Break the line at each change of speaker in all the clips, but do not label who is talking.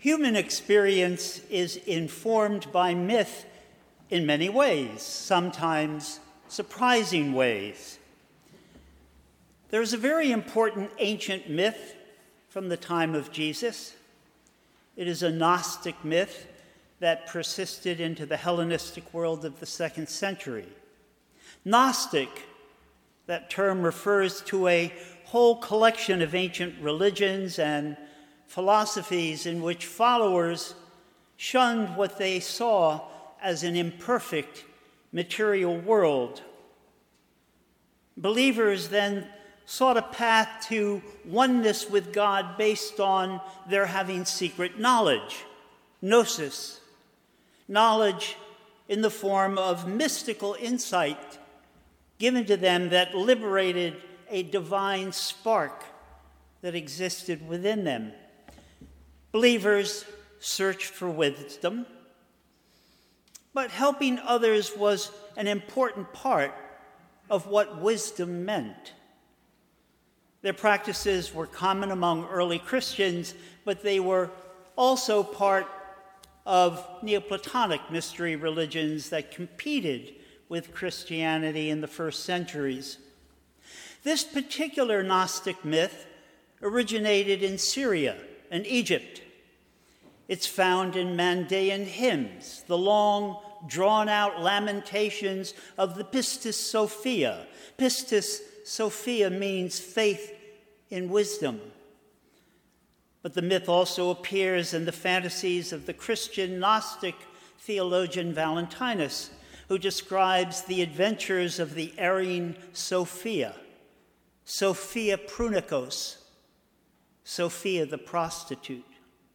Human experience is informed by myth in many ways, sometimes surprising ways. There's a very important ancient myth from the time of Jesus. It is a Gnostic myth that persisted into the Hellenistic world of the 2nd century. Gnostic, that term refers to a whole collection of ancient religions and philosophies in which followers shunned what they saw as an imperfect material world. Believers then sought a path to oneness with God based on their having secret knowledge, gnosis, knowledge in the form of mystical insight given to them that liberated a divine spark that existed within them. Believers searched for wisdom, but helping others was an important part of what wisdom meant. Their practices were common among early Christians, but they were also part of Neoplatonic mystery religions that competed with Christianity in the first centuries. This particular Gnostic myth originated in Syria and Egypt. It's found in Mandaean hymns, the long, drawn-out lamentations of the Pistis Sophia. Pistis Sophia means faith in wisdom. But the myth also appears in the fantasies of the Christian Gnostic theologian Valentinus, who describes the adventures of the erring Sophia, Sophia Prunikos, Sophia the prostitute.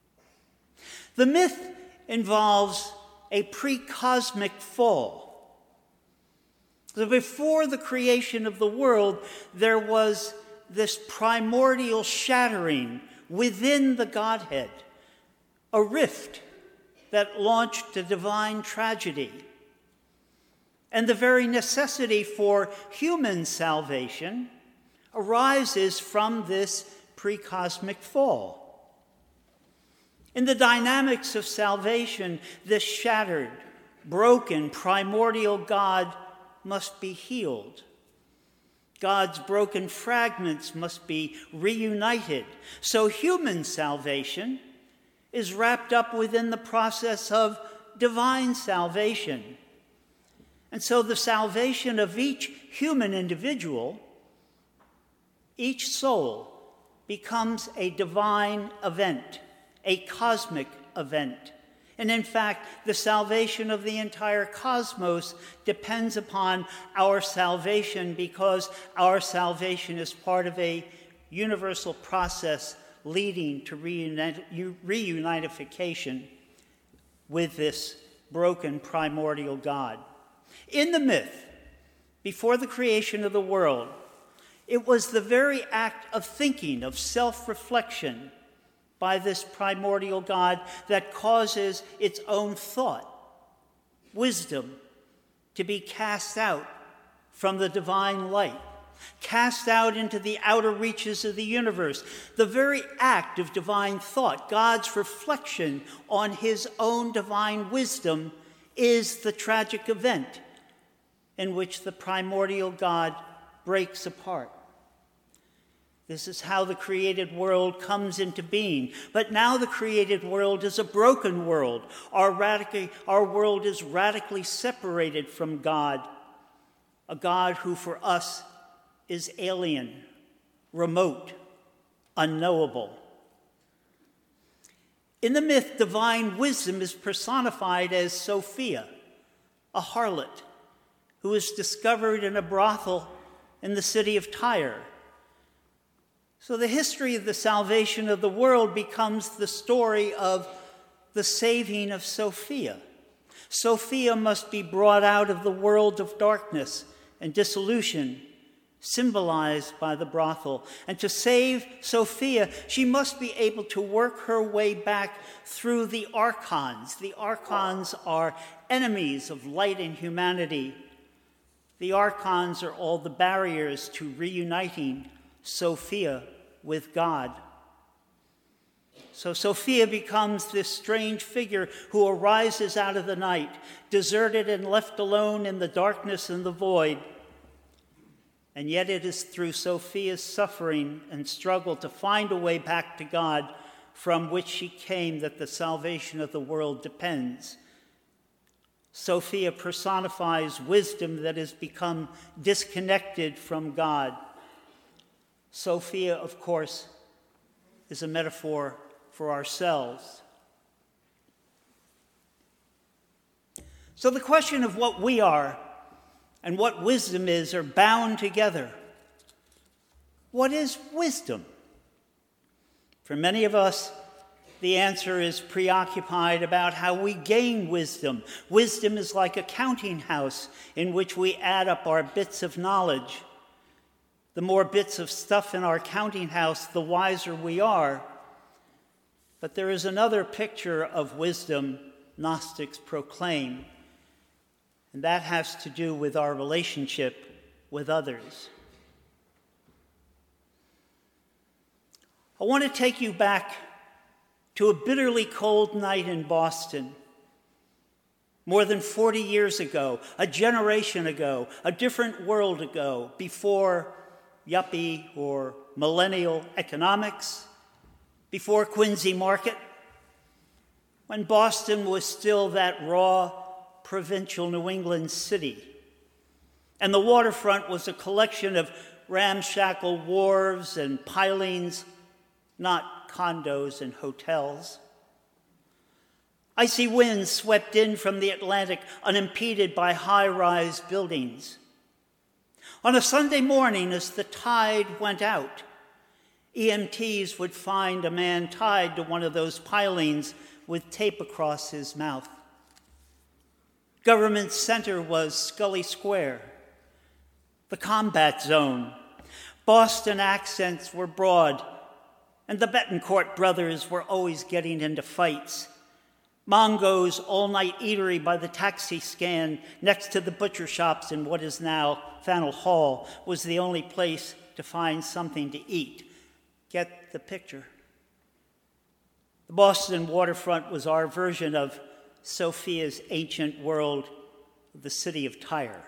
The myth involves a pre-cosmic fall. So before the creation of the world, there was this primordial shattering within the Godhead, a rift that launched a divine tragedy. And the very necessity for human salvation arises from this pre-cosmic fall. In the dynamics of salvation, this shattered, broken, primordial God must be healed. God's broken fragments must be reunited. So human salvation is wrapped up within the process of divine salvation. And so the salvation of each human individual, each soul, becomes a divine event, a cosmic event. And in fact, the salvation of the entire cosmos depends upon our salvation, because our salvation is part of a universal process leading to reunification with this broken primordial God. In the myth, before the creation of the world, it was the very act of thinking, of self-reflection by this primordial God that causes its own thought, wisdom, to be cast out from the divine light, cast out into the outer reaches of the universe. The very act of divine thought, God's reflection on his own divine wisdom, is the tragic event in which the primordial God breaks apart. This is how the created world comes into being. But now the created world is a broken world. Our world is radically separated from God, a God who for us is alien, remote, unknowable. In the myth, divine wisdom is personified as Sophia, a harlot who is discovered in a brothel in the city of Tyre. So the history of the salvation of the world becomes the story of the saving of Sophia. Sophia must be brought out of the world of darkness and dissolution, symbolized by the brothel. And to save Sophia, she must be able to work her way back through the archons. The archons are enemies of light and humanity. The archons are all the barriers to reuniting Sophia with God. So Sophia becomes this strange figure who arises out of the night, deserted and left alone in the darkness and the void. And yet it is through Sophia's suffering and struggle to find a way back to God from which she came that the salvation of the world depends. Sophia personifies wisdom that has become disconnected from God. Sophia, of course, is a metaphor for ourselves. So the question of what we are and what wisdom is are bound together. What is wisdom? For many of us, the answer is preoccupied about how we gain wisdom. Wisdom is like a counting house in which we add up our bits of knowledge. The more bits of stuff in our counting house, the wiser we are. But there is another picture of wisdom Gnostics proclaim, and that has to do with our relationship with others. I want to take you back to a bitterly cold night in Boston. More than 40 years ago, a generation ago, a different world ago, before yuppie or millennial economics, before Quincy Market, when Boston was still that raw, provincial New England city, and the waterfront was a collection of ramshackle wharves and pilings, not condos and hotels. Icy winds swept in from the Atlantic, unimpeded by high-rise buildings. On a Sunday morning, as the tide went out, EMTs would find a man tied to one of those pilings with tape across his mouth. Government Center was Scully Square, the combat zone. Boston accents were broad, and the Betancourt brothers were always getting into fights. Mongo's all-night eatery by the taxi stand next to the butcher shops in what is now Faneuil Hall was the only place to find something to eat. Get the picture. The Boston waterfront was our version of Sophia's ancient world of the city of Tyre.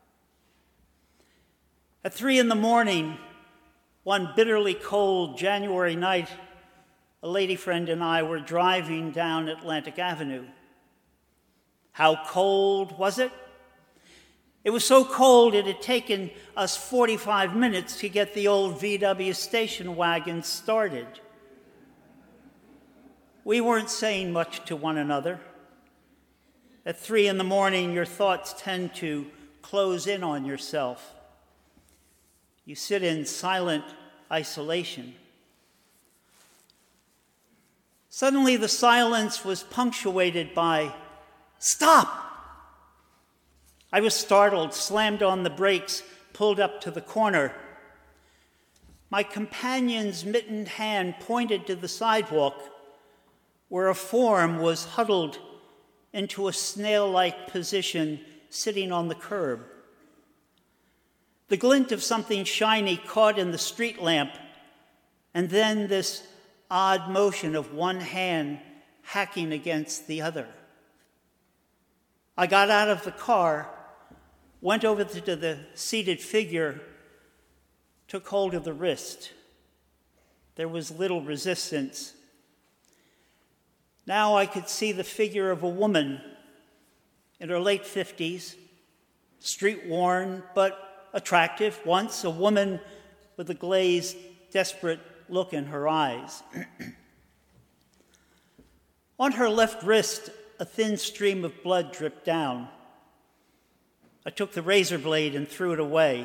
At 3 a.m, one bitterly cold January night, a lady friend and I were driving down Atlantic Avenue. How cold was it? It was so cold it had taken us 45 minutes to get the old VW station wagon started. We weren't saying much to one another. At 3 a.m, your thoughts tend to close in on yourself. You sit in silent isolation. Suddenly, the silence was punctuated by, "Stop!" I was startled, slammed on the brakes, pulled up to the corner. My companion's mittened hand pointed to the sidewalk, where a form was huddled into a snail-like position sitting on the curb. The glint of something shiny caught in the street lamp, and then this odd motion of one hand hacking against the other. I got out of the car, went over to the seated figure, took hold of the wrist. There was little resistance. Now I could see the figure of a woman in her late 50s, street-worn but attractive, once a woman with a glazed, desperate look in her eyes. On her left wrist, a thin stream of blood dripped down. I took the razor blade and threw it away.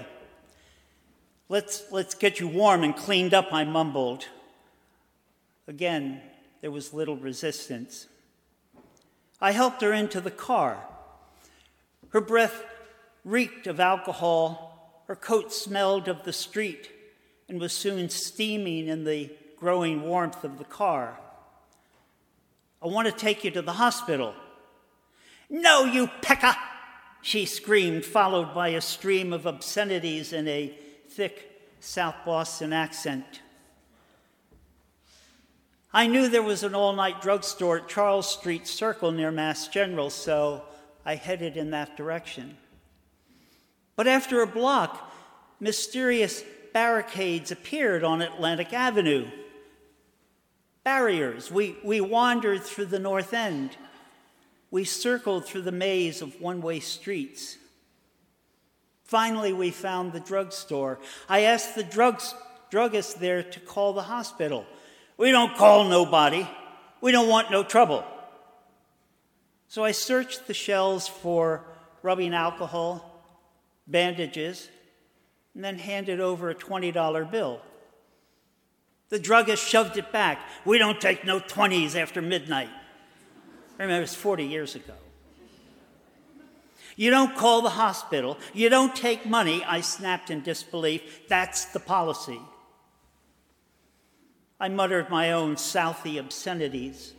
Let's get you warm and cleaned up," I mumbled. Again, there was little resistance. I helped her into the car. Her breath reeked of alcohol. Her coat smelled of the street and was soon steaming in the growing warmth of the car. "I want to take you to the hospital." "No, you pecker!" she screamed, followed by a stream of obscenities in a thick South Boston accent. I knew there was an all-night drugstore at Charles Street Circle near Mass General, so I headed in that direction. But after a block, mysterious barricades appeared on Atlantic Avenue. Barriers. We wandered through the North End. We circled through the maze of one-way streets. Finally, we found the drugstore. I asked the druggist there to call the hospital. "We don't call nobody. We don't want no trouble." So I searched the shelves for rubbing alcohol, bandages, and then handed over a $20 bill. The druggist shoved it back. "We don't take no 20s after midnight." Remember, it's 40 years ago. "You don't call the hospital. You don't take money," I snapped in disbelief. "That's the policy." I muttered my own Southie obscenities.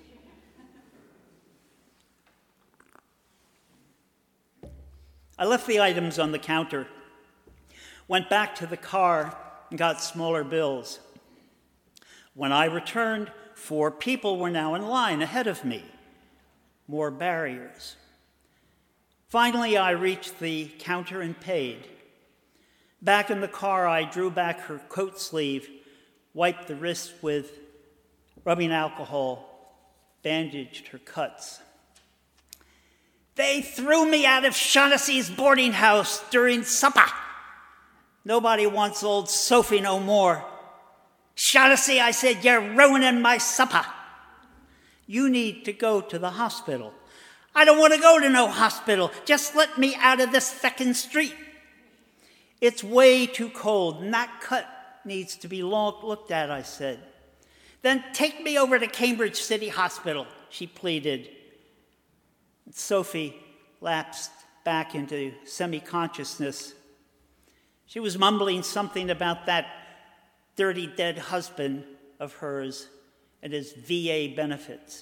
I left the items on the counter, went back to the car, and got smaller bills. When I returned, 4 people were now in line ahead of me. More barriers. Finally, I reached the counter and paid. Back in the car, I drew back her coat sleeve, wiped the wrist with rubbing alcohol, bandaged her cuts. "They threw me out of Shaughnessy's boarding house during supper. Nobody wants old Sophie no more. Shaughnessy," I said, "you're ruining my supper. You need to go to the hospital." "I don't want to go to no hospital. Just let me out of this feckin' street. It's way too cold, and that cut needs to be looked at," I said. "Then take me over to Cambridge City Hospital," she pleaded. Sophie lapsed back into semi-consciousness. She was mumbling something about that dirty dead husband of hers and his VA benefits.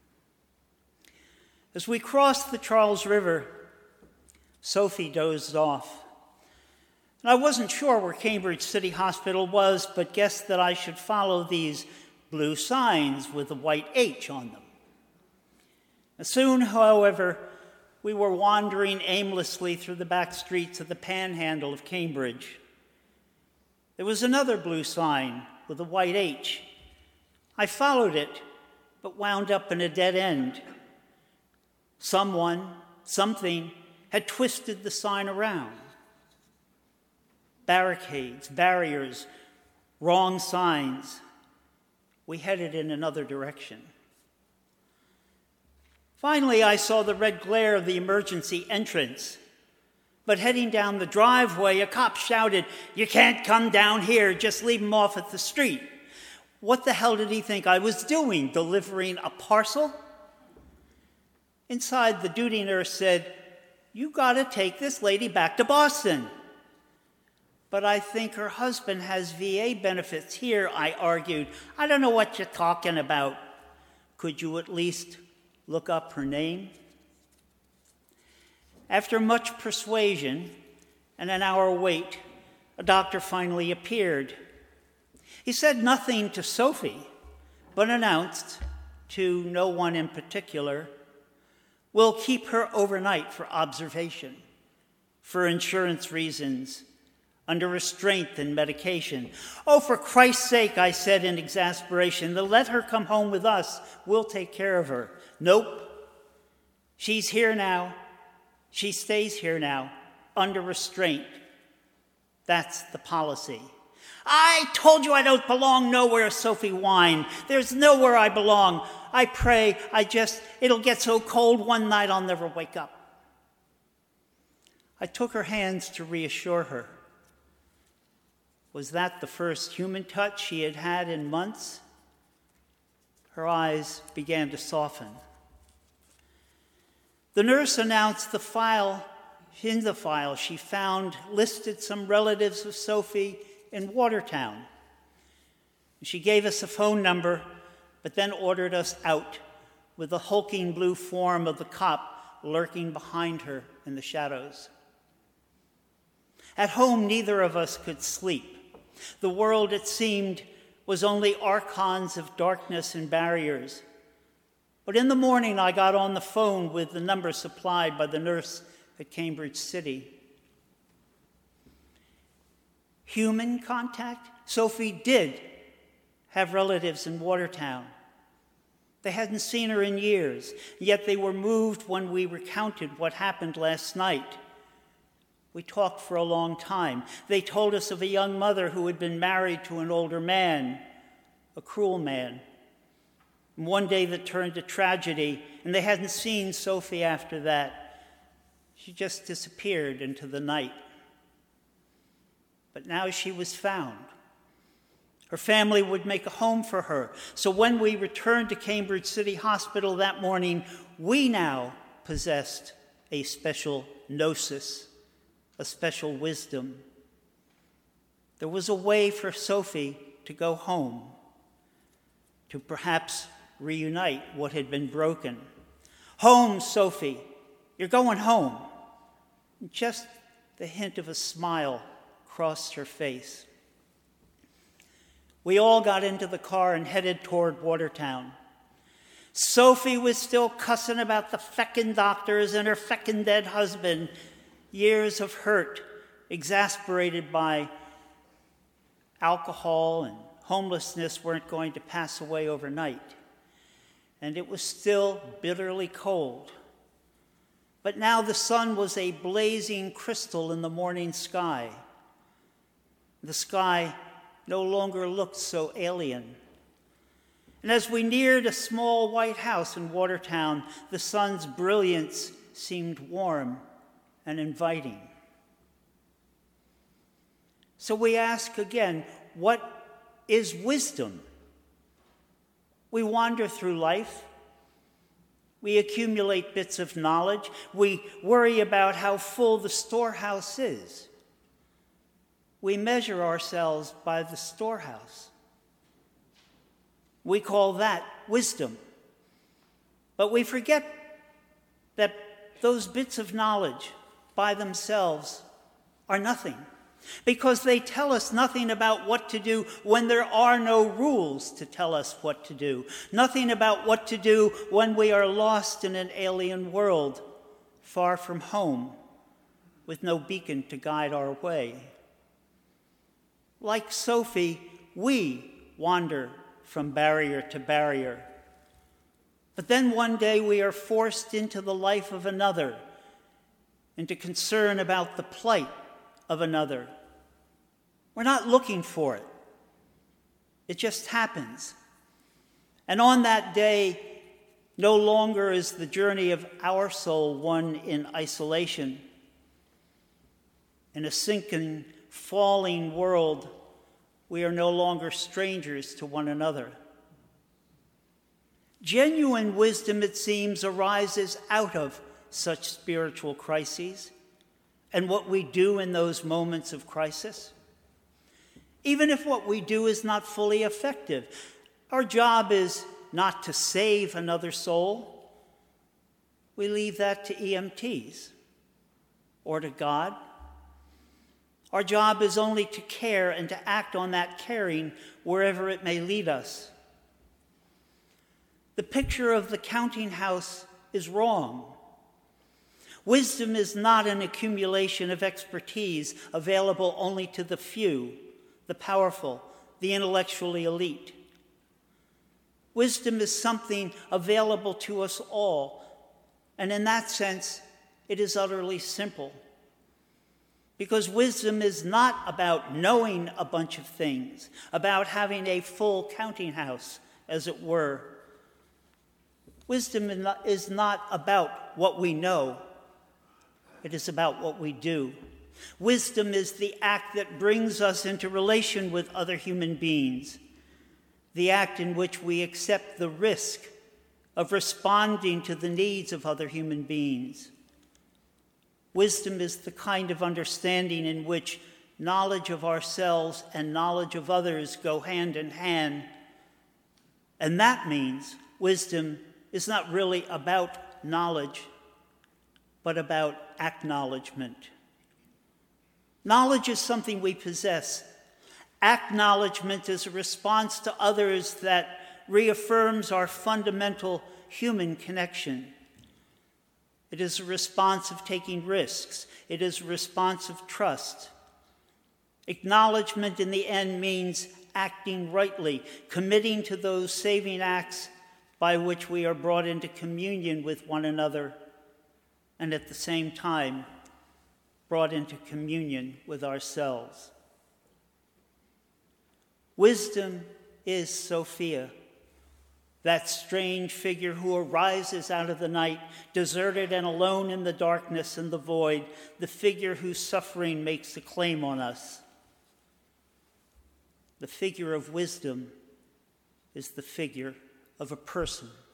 As we crossed the Charles River, Sophie dozed off. And I wasn't sure where Cambridge City Hospital was, but guessed that I should follow these blue signs with a white H on them. Soon, however, we were wandering aimlessly through the back streets of the panhandle of Cambridge. There was another blue sign with a white H. I followed it, but wound up in a dead end. Something had twisted the sign around. Barricades, barriers, wrong signs. We headed in another direction. Finally, I saw the red glare of the emergency entrance. But heading down the driveway, a cop shouted, "You can't come down here, just leave him off at the street." What the hell did he think I was doing, delivering a parcel? Inside, the duty nurse said, "You gotta take this lady back to Boston." "But I think her husband has VA benefits here," I argued. "I don't know what you're talking about. Could you at least look up her name?" After much persuasion and an hour wait, a doctor finally appeared. He said nothing to Sophie, but announced, to no one in particular, "We'll keep her overnight for observation, for insurance reasons, under restraint and medication." "Oh, for Christ's sake," I said in exasperation, "then let her come home with us. We'll take care of her." "Nope. She's here now. She stays here now, under restraint. That's the policy." "I told you I don't belong nowhere," Sophie whined. "There's nowhere I belong. I pray, it'll get so cold one night I'll never wake up." I took her hands to reassure her. Was that the first human touch she had had in months? Her eyes began to soften. The nurse announced in the file she found listed some relatives of Sophie in Watertown. She gave us a phone number, but then ordered us out with the hulking blue form of the cop lurking behind her in the shadows. At home, neither of us could sleep. The world, it seemed, was only archons of darkness and barriers. But in the morning, I got on the phone with the number supplied by the nurse at Cambridge City. Human contact? Sophie did have relatives in Watertown. They hadn't seen her in years, yet they were moved when we recounted what happened last night. We talked for a long time. They told us of a young mother who had been married to an older man, a cruel man. And one day that turned to tragedy, and they hadn't seen Sophie after that. She just disappeared into the night. But now she was found. Her family would make a home for her. So when we returned to Cambridge City Hospital that morning, we now possessed a special gnosis, a special wisdom. There was a way for Sophie to go home, to perhaps reunite what had been broken. Home, Sophie, you're going home. Just the hint of a smile crossed her face. We all got into the car and headed toward Watertown. Sophie was still cussing about the feckin' doctors and her feckin' dead husband. Years of hurt, exasperated by alcohol and homelessness, weren't going to pass away overnight. And it was still bitterly cold. But now the sun was a blazing crystal in the morning sky. The sky no longer looked so alien. And as we neared a small white house in Watertown, the sun's brilliance seemed warm and inviting. So we ask again, what is wisdom? We wander through life. We accumulate bits of knowledge. We worry about how full the storehouse is. We measure ourselves by the storehouse. We call that wisdom. But we forget that those bits of knowledge by themselves are nothing, because they tell us nothing about what to do when there are no rules to tell us what to do, nothing about what to do when we are lost in an alien world, far from home, with no beacon to guide our way. Like Sophie, we wander from barrier to barrier. But then one day we are forced into the life of another, into concern about the plight of another. We're not looking for it. It just happens. And on that day, no longer is the journey of our soul one in isolation. In a sinking, falling world, we are no longer strangers to one another. Genuine wisdom, it seems, arises out of such spiritual crises and what we do in those moments of crisis. Even if what we do is not fully effective, our job is not to save another soul. We leave that to EMTs or to God. Our job is only to care and to act on that caring wherever it may lead us. The picture of the counting house is wrong. Wisdom is not an accumulation of expertise available only to the few, the powerful, the intellectually elite. Wisdom is something available to us all, and in that sense, it is utterly simple. Because wisdom is not about knowing a bunch of things, about having a full counting house, as it were. Wisdom is not about what we know. It is about what we do. Wisdom is the act that brings us into relation with other human beings, the act in which we accept the risk of responding to the needs of other human beings. Wisdom is the kind of understanding in which knowledge of ourselves and knowledge of others go hand in hand. And that means wisdom is not really about knowledge, but about acknowledgement. Knowledge is something we possess. Acknowledgement is a response to others that reaffirms our fundamental human connection. It is a response of taking risks. It is a response of trust. Acknowledgement in the end means acting rightly, committing to those saving acts by which we are brought into communion with one another, and at the same time, brought into communion with ourselves. Wisdom is Sophia, that strange figure who arises out of the night, deserted and alone in the darkness and the void, the figure whose suffering makes a claim on us. The figure of wisdom is the figure of a person.